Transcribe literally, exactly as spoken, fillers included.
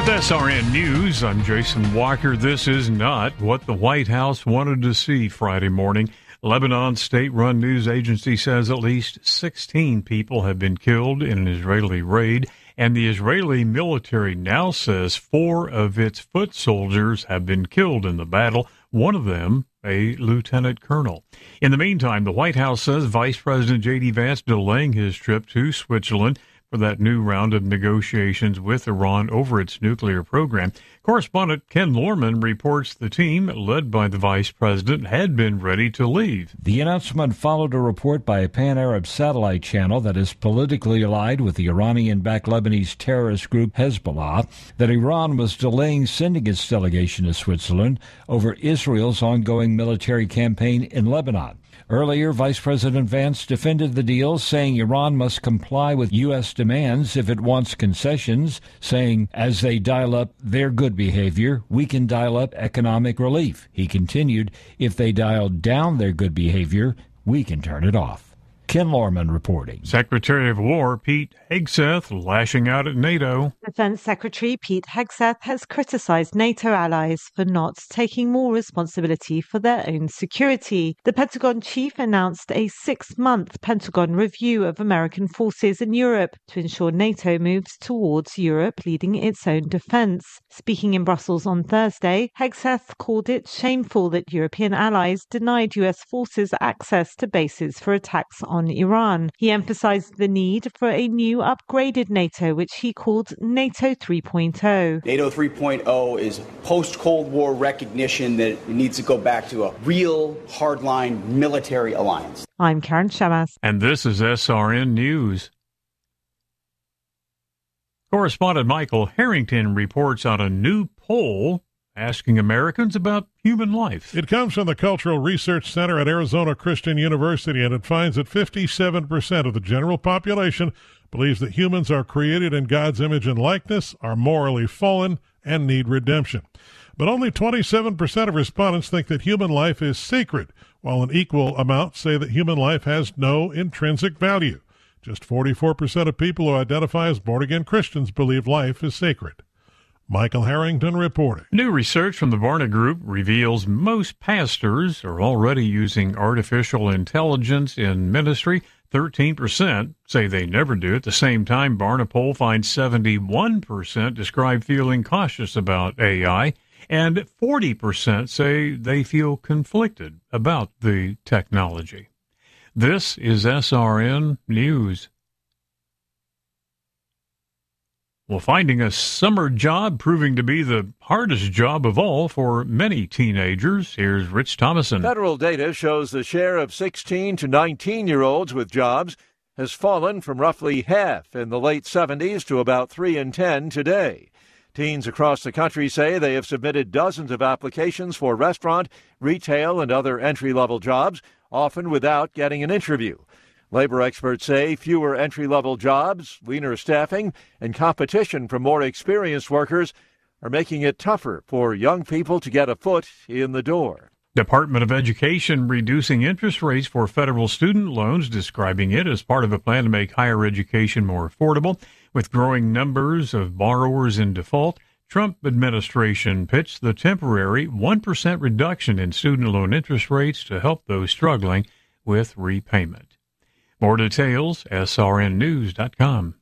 With S R N News, I'm Jason Walker. This is not what the White House wanted to see Friday morning. Lebanon's state-run news agency says at least sixteen people have been killed in an Israeli raid, and the Israeli military now says four of its foot soldiers have been killed in the battle, one of them a lieutenant colonel. In the meantime, the White House says Vice President J D. Vance delaying his trip to Switzerland for that new round of negotiations with Iran over its nuclear program. Correspondent Ken Lorman reports the team, led by the vice president, had been ready to leave. The announcement followed a report by a pan-Arab satellite channel that is politically allied with the Iranian-backed Lebanese terrorist group Hezbollah that Iran was delaying sending its delegation to Switzerland over Israel's ongoing military campaign in Lebanon. Earlier, Vice President Vance defended the deal, saying Iran must comply with U S demands if it wants concessions, saying as they dial up their good behavior, we can dial up economic relief. He continued, if they dial down their good behavior, we can turn it off. Ken Lorman reporting. Secretary of War Pete Hegseth lashing out at NATO. Defense Secretary Pete Hegseth has criticized NATO allies for not taking more responsibility for their own security. The Pentagon chief announced a six-month Pentagon review of American forces in Europe to ensure NATO moves towards Europe leading its own defense. Speaking in Brussels on Thursday, Hegseth called it shameful that European allies denied U S forces access to bases for attacks on Iran. He emphasized the need for a new upgraded NATO, which he called NATO three point oh. NATO three point oh is post-Cold War recognition that it needs to go back to a real hardline military alliance. I'm Karen Shamas. And this is S R N News. Correspondent Michael Harrington reports on a new poll asking Americans about human life. It comes from the Cultural Research Center at Arizona Christian University, and it finds that fifty-seven percent of the general population believes that humans are created in God's image and likeness, are morally fallen, and need redemption. But only twenty-seven percent of respondents think that human life is sacred, while an equal amount say that human life has no intrinsic value. Just forty-four percent of people who identify as born-again Christians believe life is sacred. Michael Harrington reporting. New research from the Barna Group reveals most pastors are already using artificial intelligence in ministry. thirteen percent say they never do. At the same time, Barna poll finds seventy-one percent describe feeling cautious about A I, and forty percent say they feel conflicted about the technology. This is S R N News. Well, finding a summer job proving to be the hardest job of all for many teenagers. Here's Rich Thomason. Federal data shows the share of sixteen to nineteen-year-olds with jobs has fallen from roughly half in the late seventies to about three in ten today. Teens across the country say they have submitted dozens of applications for restaurant, retail, and other entry-level jobs, often without getting an interview. Labor experts say fewer entry-level jobs, leaner staffing, and competition from more experienced workers are making it tougher for young people to get a foot in the door. Department of Education reducing interest rates for federal student loans, describing it as part of a plan to make higher education more affordable. With growing numbers of borrowers in default, Trump administration pitched the temporary one percent reduction in student loan interest rates to help those struggling with repayment. More details, S R N news dot com.